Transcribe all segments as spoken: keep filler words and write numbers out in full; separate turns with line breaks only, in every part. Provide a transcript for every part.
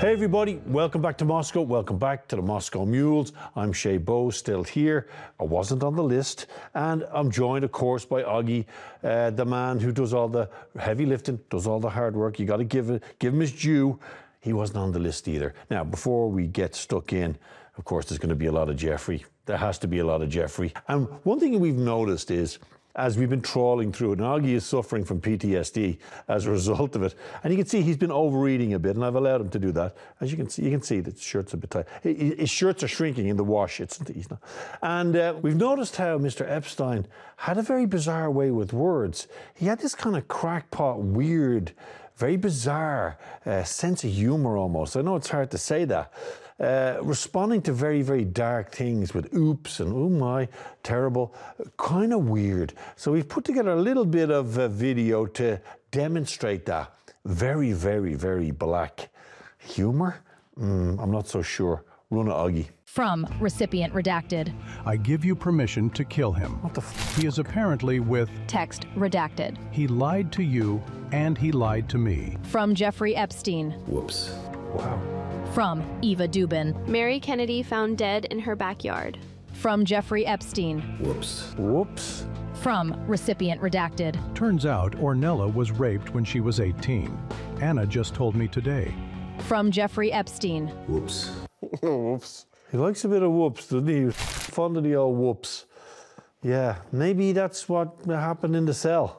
Hey everybody, welcome back to Moscow. Welcome back to the Moscow Mules. I'm Shay Bowe, still here. I wasn't on the list. And I'm joined, of course, by Augie, uh, the man who does all the heavy lifting, does all the hard work. You got to give, it, give him his due. He wasn't on the list either. Now, before we get stuck in, of course, there's going to be a lot of Jeffrey. There has to be a lot of Jeffrey. And one thing we've noticed is, as we've been trawling through it, and Augie is suffering from P T S D as a result of it. And you can see he's been overeating a bit, and I've allowed him to do that. As you can see, you can see that his shirt's a bit tight. His shirts are shrinking in the wash. It's, he's not. And uh, we've noticed how Mister Epstein had a very bizarre way with words. He had this kind of crackpot, weird, very bizarre uh, sense of humor almost. I know it's hard to say that. Uh, responding to very, very dark things with oops and oh my, terrible, kind of weird. So we've put together a little bit of a video to demonstrate that. Very, very, very black humor? Mm, I'm not so sure. Run it, Augie.
From recipient redacted.
I give you permission to kill him.
What the f?
He is apparently with...
Text redacted.
He lied to you and he lied to me.
From Jeffrey Epstein.
Whoops. Wow.
From Eva Dubin.
Mary Kennedy found dead in her backyard.
From Jeffrey Epstein.
Whoops. Whoops.
From recipient redacted.
Turns out Ornella was raped when she was eighteen. Anna just told me today.
From Jeffrey Epstein.
Whoops. Whoops. He likes a bit of whoops, doesn't he? He's fond of the old whoops. Yeah, maybe that's what happened in the cell.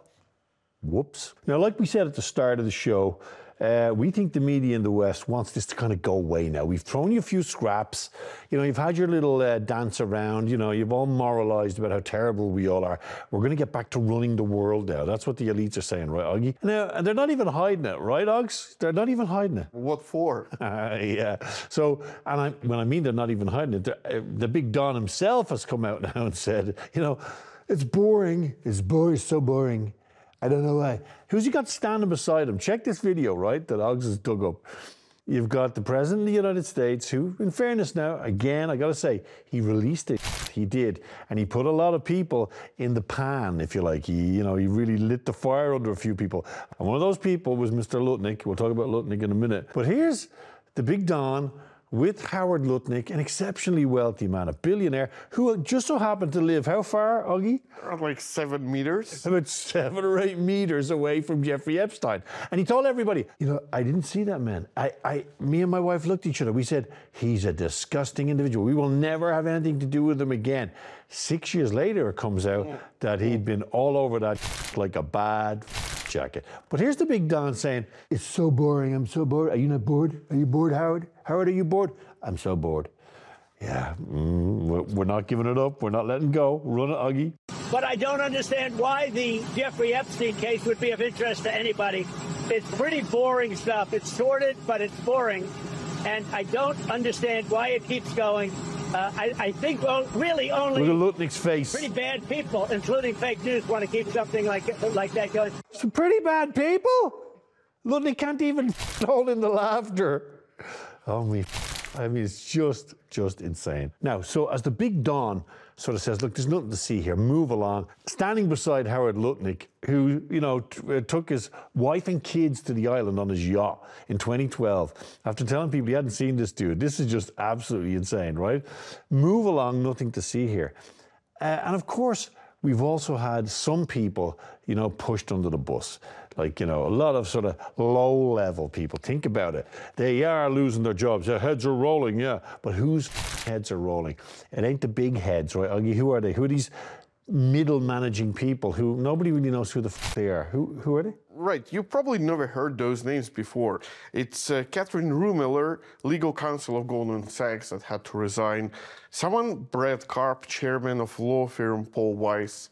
Whoops. Now, like we said at the start of the show, Uh, we think the media in the West wants this to kind of go away now. We've thrown you a few scraps. You know, you've had your little uh, dance around. You know, you've all moralized about how terrible we all are. We're going to get back to running the world now. That's what the elites are saying, right, Augie? Now, and they're not even hiding it, right, Augs? They're not even hiding it.
What for?
Uh, yeah. So, and I, when I mean they're not even hiding it, uh, the big Don himself has come out now and said, you know, it's boring. It's boring. It's so boring. I don't know why. Who's he got standing beside him? Check this video, right, that Oggs has dug up. You've got the President of the United States, who, in fairness now, again, I got to say, he released it. He did. And he put a lot of people in the pan, if you like. He, you know, he really lit the fire under a few people. And one of those people was Mister Lutnick. We'll talk about Lutnick in a minute. But here's the big Don with Howard Lutnick, an exceptionally wealthy man, a billionaire, who just so happened to live, how far, Augie?
Like seven meters.
About seven or eight meters away from Jeffrey Epstein. And he told everybody, you know, I didn't see that man. I, I, me and my wife looked at each other. We said, he's a disgusting individual. We will never have anything to do with him again. Six years later, it comes out that he'd been all over that like a bad jacket. But here's the big Don saying, it's so boring. I'm so bored. Are you not bored? Are you bored, Howard? Howard, are you bored? I'm so bored. Yeah, mm, we're not giving it up. We're not letting go. Run it, Augie.
But I don't understand why the Jeffrey Epstein case would be of interest to anybody. It's pretty boring stuff. It's sordid, but it's boring. And I don't understand why it keeps going. Uh, I, I think well, really only
Look at Lutnick's face.
Pretty bad people, including fake news, want to keep something like like that going.
Some pretty bad people? Lutnick can't even hold in the laughter. Oh, me. I mean, it's just, just insane. Now, so as the big Don sort of says, look, there's nothing to see here, move along, standing beside Howard Lutnick, who, you know, t- uh, took his wife and kids to the island on his yacht in twenty twelve, after telling people he hadn't seen this dude. This is just absolutely insane, right? Move along, nothing to see here. Uh, and of course, we've also had some people, you know, pushed under the bus. Like, you know, a lot of sort of low-level people. Think about it. They are losing their jobs. Their heads are rolling, yeah. But whose heads are rolling? It ain't the big heads, right? Augie, who are they? Who are these middle managing people who nobody really knows who the f they are? Who, who are they?
Right, you probably never heard those names before. It's uh, Catherine Ruemmler, legal counsel of Goldman Sachs, that had to resign. Someone, Brett Karp, chairman of law firm Paul Weiss.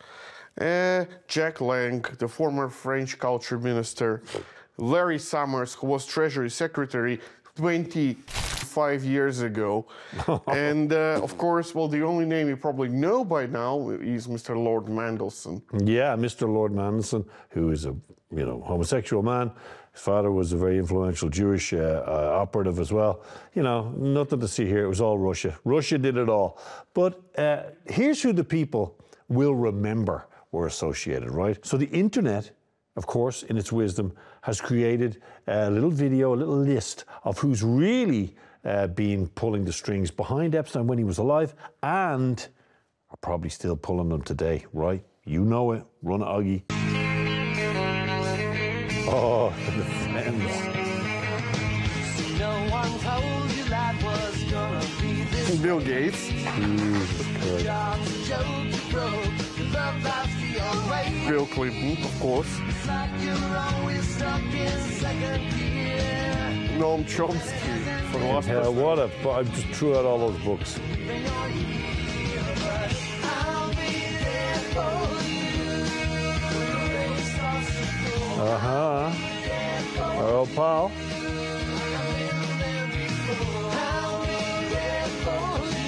Uh, Jack Lang, the former French culture minister. Larry Summers, who was Treasury Secretary twenty-five years ago. And, uh, of course, well, the only name you probably know by now is Mister Lord Mandelson.
Yeah, Mister Lord Mandelson, who is a, you know, homosexual man. His father was a very influential Jewish uh, uh, operative as well. You know, nothing to see here. It was all Russia. Russia did it all. But uh, here's who the people will remember were associated, right? So the internet of course, in its wisdom, has created a little video, a little list of who's really uh, been pulling the strings behind Epstein when he was alive and are probably still pulling them today, right? You know it. Run it, Augie. Oh, the Friends.
No one told you life was gonna be this.
Bill Gates.
Jesus Christ.
Job's a joke you broke. Your love life's the old way.
Bill Clinton, of course.
It's like you're always stuck in second gear.
Noam Chomsky for the last
Yeah, what a... I just threw out all those books.
I'll be there for you. When the rain starts to go.
Uh-huh. Oh, pal.
I'll be there for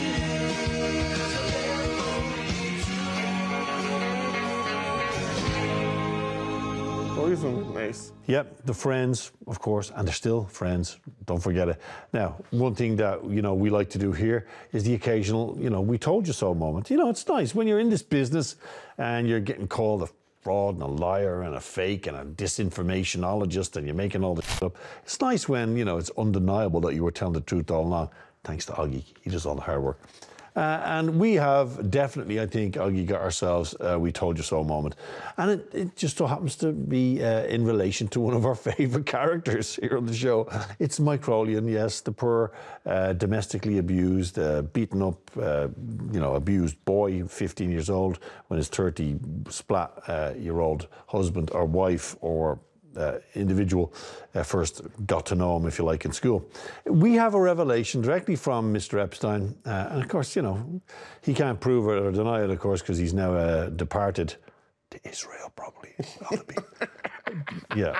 you.
Oh, isn't it nice?
Yep, the Friends, of course, and they're still friends. Don't forget it. Now, one thing that, you know, we like to do here is the occasional, you know, we told you so moment. You know, it's nice when you're in this business and you're getting called a fraud and a liar and a fake and a disinformationologist and you're making all this up. It's nice when, you know, it's undeniable that you were telling the truth all along. Thanks to Augie. He does all the hard work. Uh, and we have definitely, I think, Augie, got ourselves a We Told You So moment. And it, it just so happens to be uh, in relation to one of our favourite characters here on the show. It's Mike Crolian, yes, the poor uh, domestically abused, uh, beaten up, uh, you know, abused boy, fifteen years old, when his thirty splat uh, year old husband or wife or Uh, individual uh, first got to know him, if you like, in school. We have a revelation directly from Mister Epstein, uh, and of course, you know, he can't prove it or deny it, of course, because he's now uh, departed to Israel, probably. Ought to be. Yeah.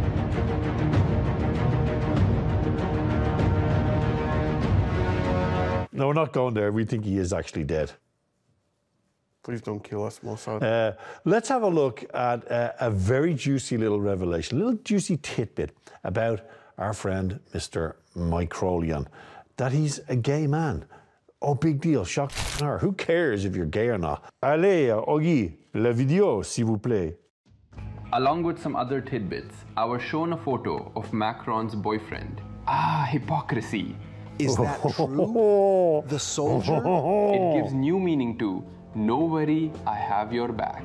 No, we're not going there. We think he is actually dead.
Please don't kill us, Mossad.
Uh, let's have a look at uh, a very juicy little revelation, a little juicy tidbit about our friend Mister Mike Crolian, that he's a gay man. Oh, big deal, shock her. Who cares if you're gay or not? Allez, Augie, la vidéo, s'il vous plaît.
Along with some other tidbits, I was shown a photo of Macron's boyfriend. Ah, hypocrisy.
Is that true? The soldier?
It gives new meaning to no worry, I have your back.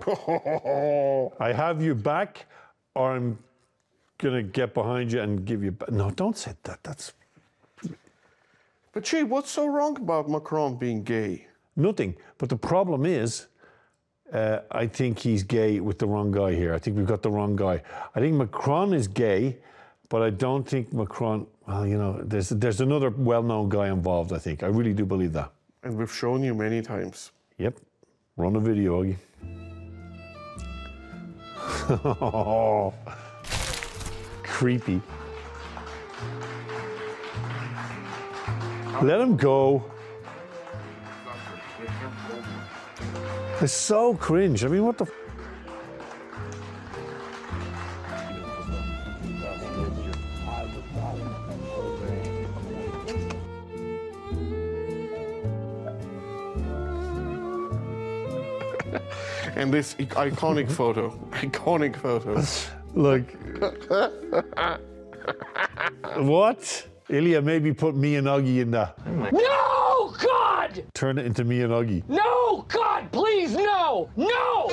I have you back, or I'm gonna get behind you and give you back. No, don't say that. That's
But Shay, what's so wrong about Macron being gay?
nothing. But the problem is, uh, I think he's gay with the wrong guy here. I think we've got the wrong guy. I think Macron is gay, but I don't think Macron, well, you know, there's, there's another well-known guy involved, I think. I really do believe that.
And we've shown you many times.
Yep. Run a video, Augie. Creepy. Let him go. It's so cringe. I mean, what the... F
And this iconic photo, iconic photo.
Look. What? Ilya, maybe put me and Augie in that.
No, God!
Turn it into me and Augie.
No, God, please, no! No!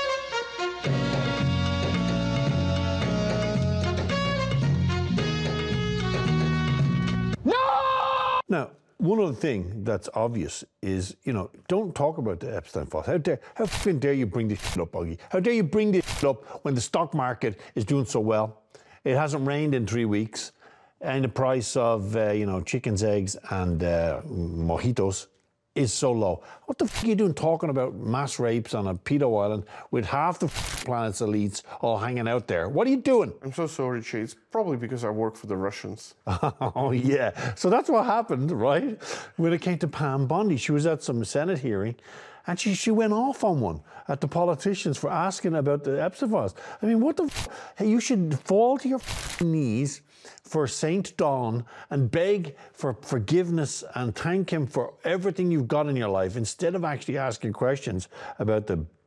No!
Now, one other thing that's obvious is, you know, don't talk about the Epstein files. How dare, how fucking dare you bring this shit up, Augie? How dare you bring this shit up when the stock market is doing so well? It hasn't rained in three weeks, and the price of, uh, you know, chickens, eggs, and uh, mojitos is so low. What the fuck are you doing talking about mass rapes on a pedo island with half the planet's elites all hanging out there? What are you doing?
I'm so sorry, Shay. It's probably because I work for the Russians.
Oh, yeah. So that's what happened, right? When it came to Pam Bondi, she was at some Senate hearing, and she, she went off on one at the politicians for asking about the Epstein files. I mean, what the f- Hey, you should fall to your f- knees for Saint Dawn and beg for forgiveness and thank him for everything you've got in your life instead of actually asking questions about the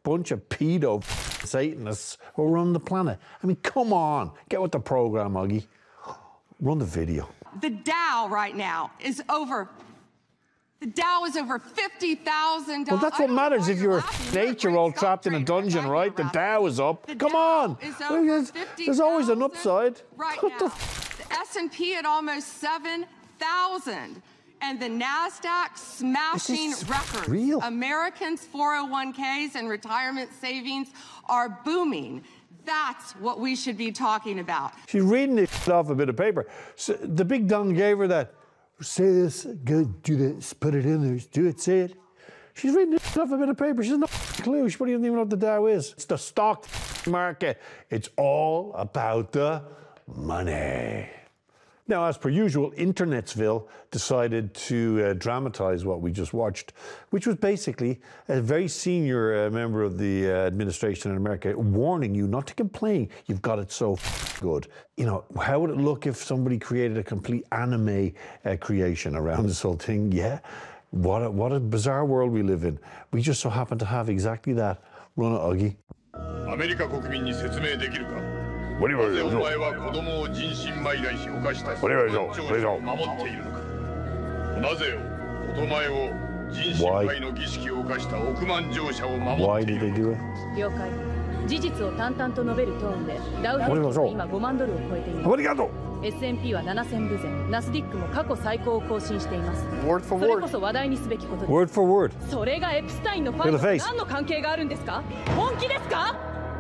bunch of pedo Satanists who run the planet. I mean, come on, get with the program, Augie. Run the video.
The Dow right now is over. The Dow is over fifty thousand dollars.
Well, that's what matters if you're an eight-year-old trapped in a dungeon, right? The Dow is up.
The
Come
Dow
on.
is
Well,
over
there's, there's always an upside.
right
What
now.
the f-
The S and P at almost seven thousand. And the NASDAQ smashing
This is
records.
real.
Americans' four oh one Ks and retirement savings are booming. That's what we should be talking about.
She's reading this off a bit of paper. So the big Don gave her that. Say this, go do this, put it in there, do it, say it. She's reading this off a bit of paper. She has no clue. She probably doesn't even know what the Dow is. It's the stock market. It's all about the money. Now, as per usual, Internetsville decided to uh, dramatize what we just watched, which was basically a very senior uh, member of the uh, administration in America warning you not to complain. You've got it so good. You know, how would it look if somebody created a complete anime uh, creation around this whole thing? Yeah. What a, what a bizarre world we live in. We just so happen to have exactly that. Run it, Augie.
アメリカ国民に説明できるか。
What do you
なぜ
want
お
to
前は子供を人身売買し犯した
What do you want to
調書を守っているのか。なぜお前を人身売買の儀式を犯した億万乗車を守
Why
ってい
did they
る
do it?
了解。事実を淡々と述べるトーンでダウ平均は今ごまんドルを超えています。
ありがとう。
エスエヌピー はななせんぶぜん、ナスディックも過去最高を更新しています。
Word for
それ
word.
こそ話題にすべきことです。
Word for word.
それがエプスタインのファイル
Look at the
と
face.
何の関係があるんですか？本気ですか？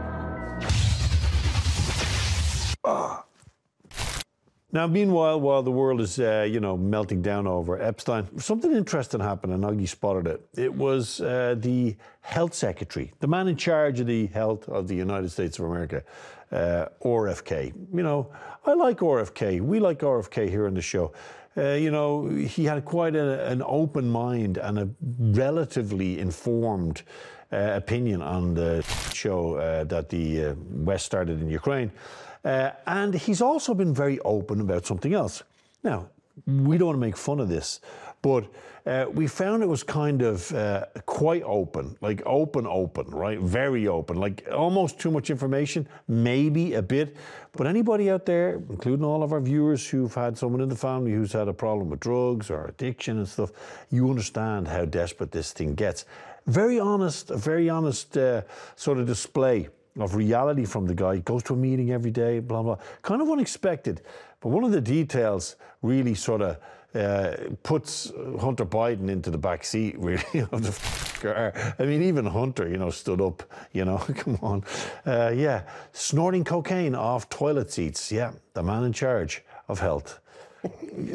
Now, meanwhile, while the world is, uh, you know, melting down over Epstein, something interesting happened, and Augie spotted it. It was uh, the health secretary, the man in charge of the health of the United States of America, uh, R F K. You know, I like R F K. We like R F K here on the show. Uh, you know, he had quite a, an open mind and a relatively informed uh, opinion on the show uh, that the uh, West started in Ukraine. Uh, and he's also been very open about something else. Now, we don't want to make fun of this, but uh, we found it was kind of uh, quite open, like open, open, right? Very open, like almost too much information, maybe a bit. But anybody out there, including all of our viewers who've had someone in the family who's had a problem with drugs or addiction and stuff, you understand how desperate this thing gets. Very honest, a very honest uh, sort of display of reality from the guy. Goes to a meeting every day, blah, blah. Kind of unexpected. But one of the details really sort of uh, puts Hunter Biden into the back seat, really, of the car. I mean, even Hunter, you know, stood up, you know, come on. Uh, yeah, snorting cocaine off toilet seats. Yeah, the man in charge of health. I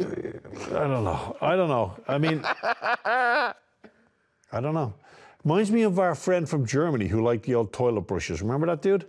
don't know. I don't know. I mean, I don't know. Reminds me of our friend from Germany who liked the old toilet brushes. Remember that dude?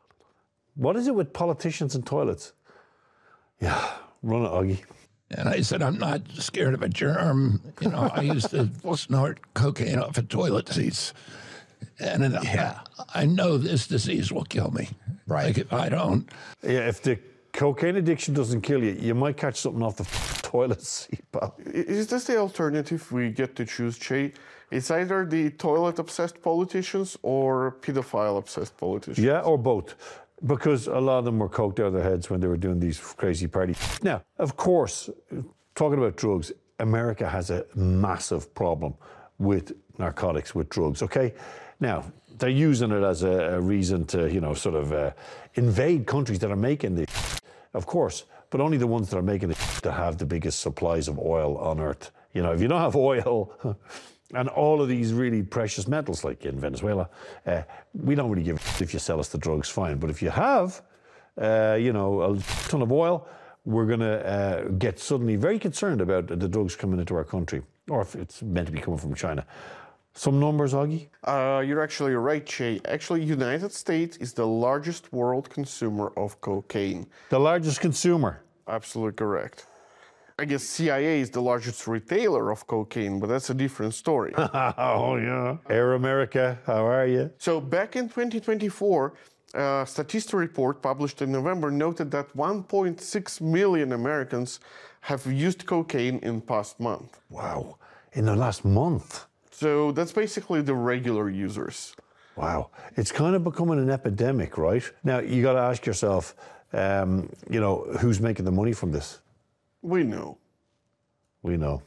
What is it with politicians and toilets? Yeah, run it, Augie.
And I said, I'm not scared of a germ. You know, I used to snort cocaine off of toilet seats. And it, yeah. I, I know this disease will kill me. Right. Like if I don't.
Yeah, if the cocaine addiction doesn't kill you, you might catch something off the toilet seat, pal.
Is this the alternative we get to choose, Che? It's either the toilet-obsessed politicians or pedophile-obsessed politicians.
Yeah, or both. Because a lot of them were coked out of their heads when they were doing these crazy parties. Now, of course, talking about drugs, America has a massive problem with narcotics, with drugs, okay? Now, they're using it as a, a reason to, you know, sort of uh, invade countries that are making this, of course, but only the ones that are making it that have the biggest supplies of oil on earth. You know, if you don't have oil and all of these really precious metals, like in Venezuela, uh, we don't really give a if you sell us the drugs, fine. But if you have, uh, you know, a ton of oil, we're going to uh, get suddenly very concerned about the drugs coming into our country, or if it's meant to be coming from China. Some numbers, Augie?
Uh, you're actually right, Che. Actually, United States is the largest world consumer of cocaine.
The largest consumer?
Absolutely correct. I guess C I A is the largest retailer of cocaine, but that's a different story.
Oh, yeah. Air America, how are you?
So back in twenty twenty-four, a Statista report published in November noted that one point six million Americans have used cocaine in past month.
Wow. In the last month?
So that's basically the regular users.
Wow. It's kind of becoming an epidemic, right? Now, you got to ask yourself, um, you know, who's making the money from this?
We know.
We know.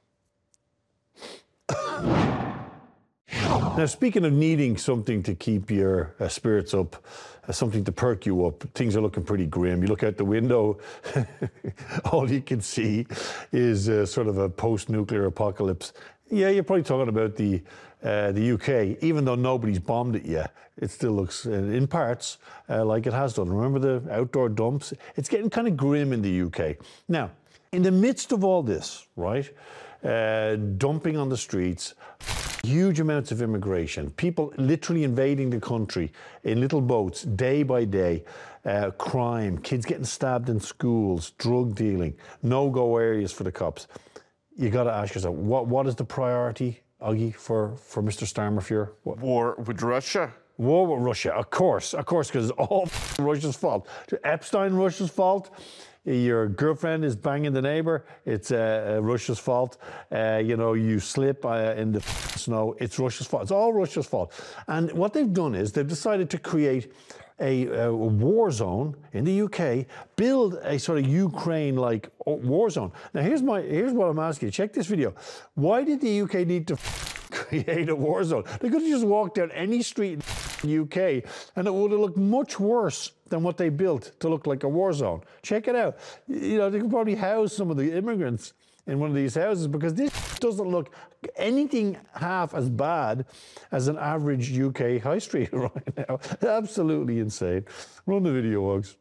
Now, speaking of needing something to keep your uh, spirits up, uh, something to perk you up, things are looking pretty grim. You look out the window, all you can see is uh, sort of a post-nuclear apocalypse. Yeah, you're probably talking about the uh, the U K. Even though nobody's bombed it yet, it still looks, uh, in parts, uh, like it has done. Remember the outdoor dumps? It's getting kind of grim in the U K. Now, in the midst of all this, right, uh, dumping on the streets, huge amounts of immigration, people literally invading the country in little boats day by day, uh, crime, kids getting stabbed in schools, drug dealing, no-go areas for the cops. You got to ask yourself, what what is the priority, Augie, for, for Mister Starmerfear? What?
War with Russia.
War with Russia, of course, of course, because it's all Russia's fault. Epstein, Russia's fault. Your girlfriend is banging the neighbor, it's uh, uh, Russia's fault. Uh, you know, you slip uh, in the snow, it's Russia's fault. It's all Russia's fault. And what they've done is they've decided to create a, a war zone in the U K, build a sort of Ukraine-like war zone. Now, here's my here's what I'm asking you. Check this video. Why did the U K need to create a war zone? They could have just walked down any street in the U K and it would have looked much worse than what they built to look like a war zone. Check it out. You know, they could probably house some of the immigrants in one of these houses, because this doesn't look anything half as bad as an average U K high street right now. Absolutely insane. Run the video, Hugs.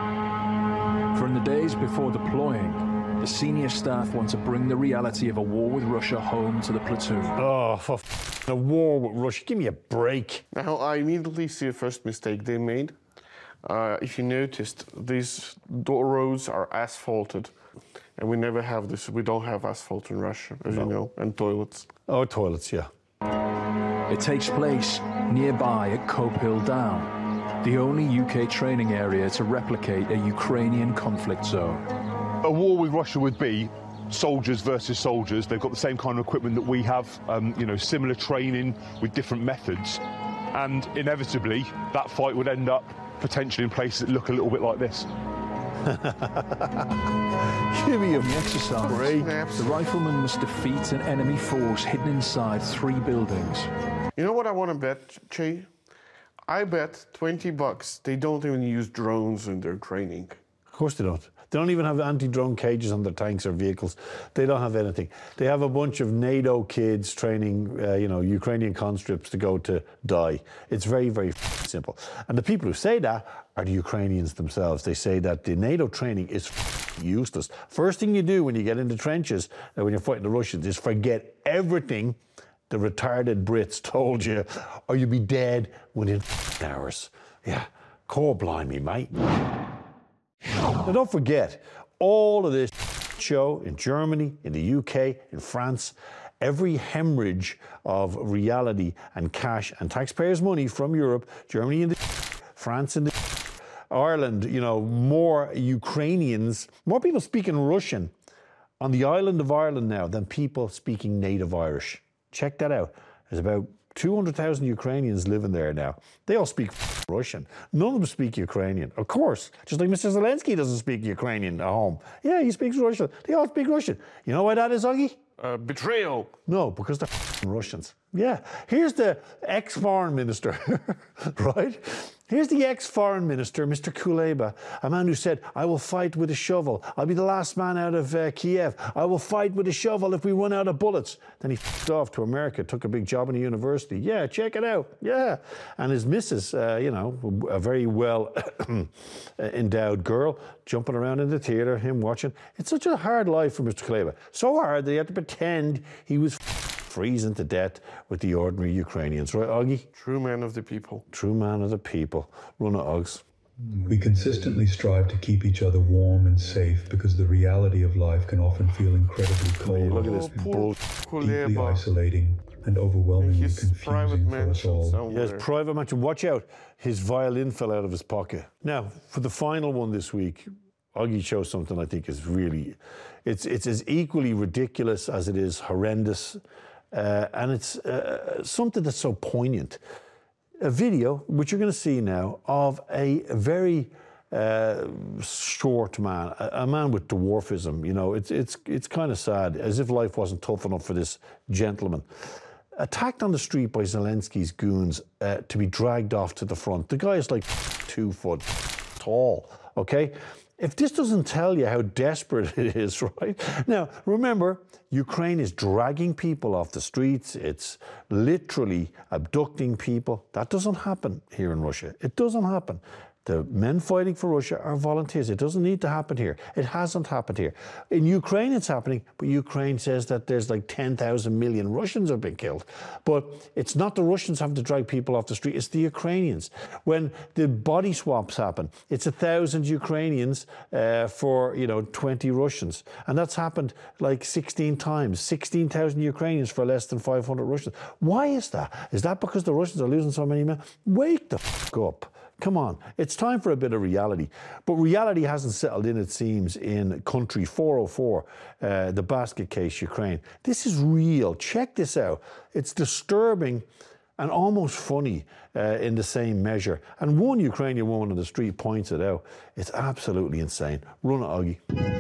From the days before deploying, the senior staff want to bring the reality of a war with Russia home to the platoon.
Oh, for f- a war with Russia. Give me a break.
Now, I immediately see the first mistake they made. Uh, if you noticed, these roads are asphalted. And we never have this. We don't have asphalt in Russia, as no. you know, and toilets.
Oh, toilets, yeah.
It takes place nearby at Cope Hill Down, the only U K training area to replicate a Ukrainian conflict zone.
A war with Russia would be soldiers versus soldiers. They've got the same kind of equipment that we have, um, you know, similar training with different methods. And inevitably, that fight would end up potentially in places that look a little bit like this.
Give me a
the exercise. Break. The rifleman must defeat an enemy force hidden inside three buildings.
You know what I want to bet, Che? I bet twenty bucks they don't even use drones in their training.
Of course they don't. They don't even have anti-drone cages on their tanks or vehicles. They don't have anything. They have a bunch of NATO kids training, uh, you know, Ukrainian conscripts to go to die. It's very, very simple. And the people who say that are the Ukrainians themselves. They say that the NATO training is useless. First thing you do when you get into trenches, uh, when you're fighting the Russians, is forget everything the retarded Brits told you, or you'll be dead within hours. Yeah, core blind me, mate. Now, don't forget, all of this show in Germany, in the U K, in France, every hemorrhage of reality and cash and taxpayers' money from Europe, Germany in the France in the Ireland, you know, more Ukrainians, more people speaking Russian on the island of Ireland now than people speaking native Irish. Check that out. There's about two hundred thousand Ukrainians living there now. They all speak Russian. None of them speak Ukrainian. Of course, just like Mister Zelensky doesn't speak Ukrainian at home. Yeah, he speaks Russian. They all speak Russian. You know why that is, Augie?
Uh, betrayal.
No, because they're Russians. Yeah. Here's the ex-foreign minister, right? Here's the ex-foreign minister, Mister Kuleba, a man who said, I will fight with a shovel. I'll be the last man out of uh, Kiev. I will fight with a shovel if we run out of bullets. Then he f***ed off to America, took a big job in a university. Yeah, check it out. Yeah. And his missus, uh, you know, a very well endowed girl, jumping around in the theatre, him watching. It's such a hard life for Mister Kuleba. So hard that he had to pretend he was freezing to death with the ordinary Ukrainians. Right, Augie?
True man of the people.
True man of the people. Run it, Augs.
We consistently strive to keep each other warm and safe because the reality of life can often feel incredibly cold,
look at this bull-
deeply isolating and overwhelmingly confusing for us all.
Yes, private mansion. Watch out. His violin fell out of his pocket. Now, for the final one this week, Augie shows something I think is really, it's, it's as equally ridiculous as it is horrendous. Uh, and it's uh, something that's so poignant. a video, which you're going to see now, of a very uh, short man, a, a man with dwarfism. You know, it's, it's, it's kind of sad, as if life wasn't tough enough for this gentleman. Attacked on the street by Zelensky's goons uh, to be dragged off to the front. The guy is like two foot tall, okay? If this doesn't tell you how desperate it is, right? Now, remember, Ukraine is dragging people off the streets. It's literally abducting people. That doesn't happen here in Russia. It doesn't happen. The men fighting for Russia are volunteers. It doesn't need to happen here. It hasn't happened here. In Ukraine, it's happening, but Ukraine says that there's like ten thousand million Russians have been killed. But it's not the Russians having to drag people off the street, it's the Ukrainians. When the body swaps happen, it's a thousand Ukrainians uh, for, you know, twenty Russians. And that's happened like sixteen times, sixteen thousand Ukrainians for less than five hundred Russians. Why is that? Is that because the Russians are losing so many men? Wake the f*** up. Come on, it's time for a bit of reality. But reality hasn't settled in, it seems, in country four oh four, uh, the basket case, Ukraine. This is real. Check this out. It's disturbing and almost funny uh, in the same measure. And one Ukrainian woman on the street points it out. It's absolutely insane. Run it, Augie.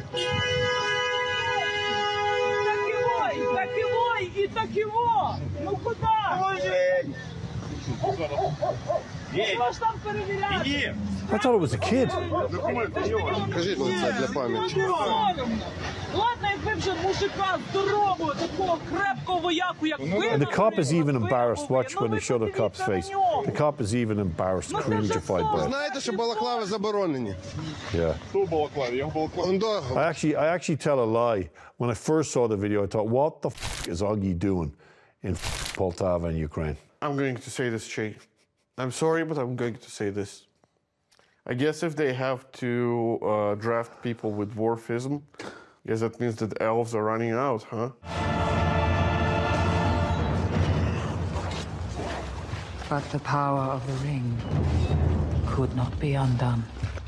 I thought it was a kid. And the cop is even embarrassed. Watch when they show the cop's face. The cop is even embarrassed, cringified by it. Yeah. I actually, I actually tell a lie. When I first saw the video, I thought, what the f is Augie doing in Poltava in Ukraine?
I'm going to say this, Shay. I'm sorry, but I'm going to say this. I guess if they have to uh, draft people with dwarfism, I guess that means that elves are running out, huh?
But the power of the ring could not be undone.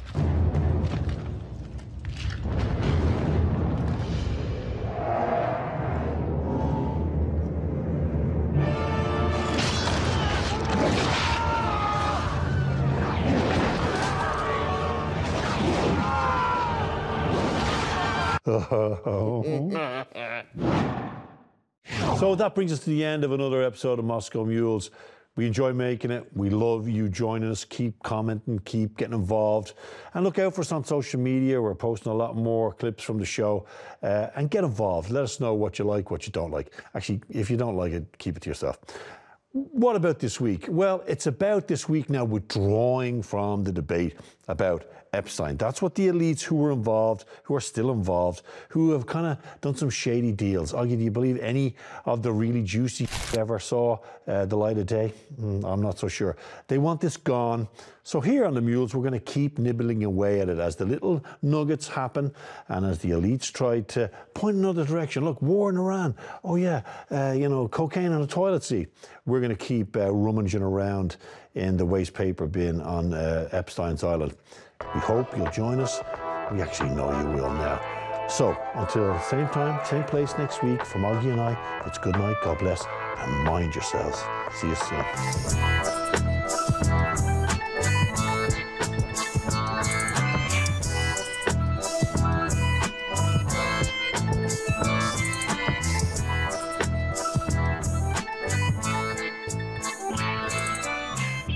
So that brings us to the end of another episode of Moscow Mules. We enjoy making it. We love you joining us. Keep commenting, keep getting involved. And look out for us on social media. We're posting a lot more clips from the show. Uh, and get involved. Let us know what you like, what you don't like. Actually, if you don't like it, keep it to yourself. What about this week? Well, it's about this week now withdrawing from the debate about Epstein. That's what the elites who were involved, who are still involved, who have kind of done some shady deals. Augie, do you believe any of the really juicy ever saw uh, the light of day? Mm, I'm not so sure. They want this gone. So here on the Mules, we're going to keep nibbling away at it as the little nuggets happen and as the elites try to point in another direction. Look, war in Iran. Oh yeah, uh, you know, cocaine on a toilet seat. We're going to keep uh, rummaging around in the waste paper bin on uh, Epstein's Island. We hope you'll join us. We actually know you will now. So, until same time, same place next week, from Augie and I, it's good night, God bless, and mind yourselves. See you soon.